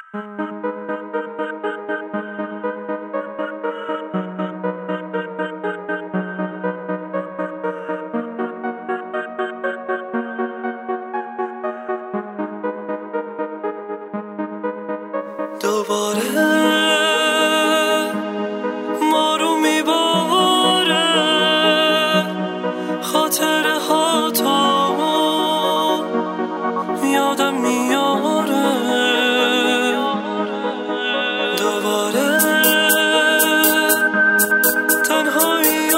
دوباره ما رو میباره خاطره ها تا یادم میاره. دوباره تنهایی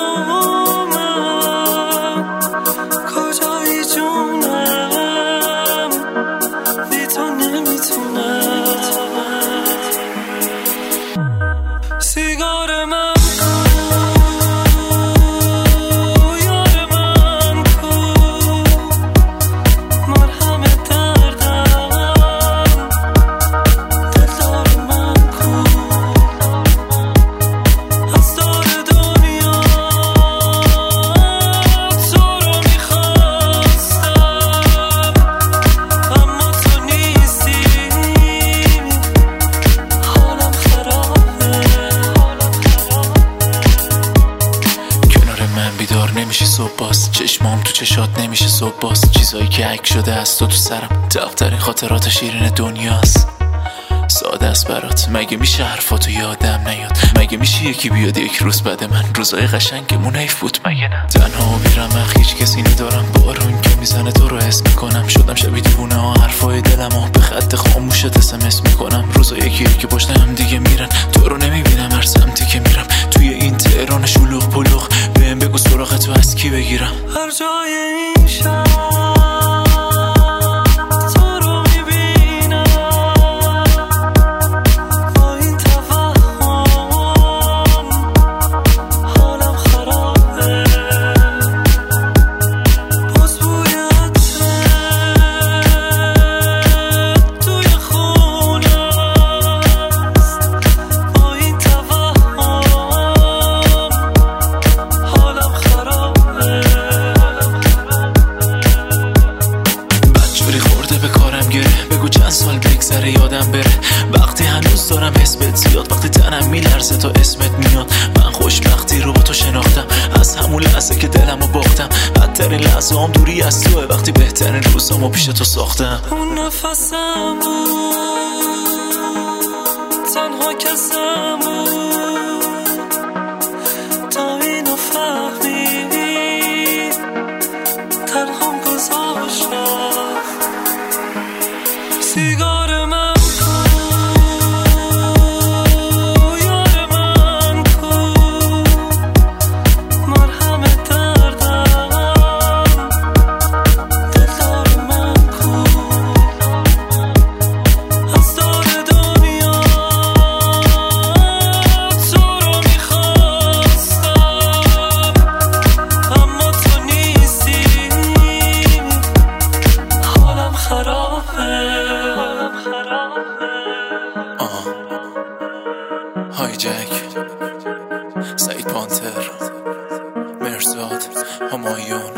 من کجایی جونم بی تو نمیتونم. سیگار من کو یار من کو مرهم دردم دلدار من کو از دور دنیا تو رو میخواستم اما تو نیستی حالم خرابه. من بیدار نمیشه صبح باز چشمام تو چشات نمیشه صبح باز چیزایی که حک شده از تو سرم تلخترین خاطرات شیرین دنیاست. ساده است برات مگه میشه حرفاتو یادم نیاد؟ مگه میشه یکی بیاد یک روز بعد من روزای قشنگمون حیف بود مگه نه؟ تنها و بی‌رمق هیچ کسی ندارم بارون که میزنه تو رو حس میکنم شدم شبیه دیوونه ها حرفای دلمو به خط خاموشت اسمس میکنم روزای یکی که پشت هم دیگه میرن تو رو نمیبینم هر سمتی که میرم توی این تهران شلوغ پلوغ بهم بگو سراغ تو از کی بگیرم. هر جای این شهر بگو چند سال بگذره یادم بره وقتی هنوز دارم اسمت زیاد وقتی تنم میلرزه تا اسمت میاد. من خوشبختی رو با تو شناختم از همون لحظه که دلمو باختم بدترین لحظه هم دوری از توه وقتی بهترین روزامو پیش تو ساختم. اون نفسم بود تنها کسم بود تا اینو فهمید تنهام گذاشتم. سیگار من کو یار من کو مرهم دردم دلدار من کو از دور دنیا تو رو میخواستم اما تو نیستی حالم خرابه. هایجک سعید پانتر مرزاد همایون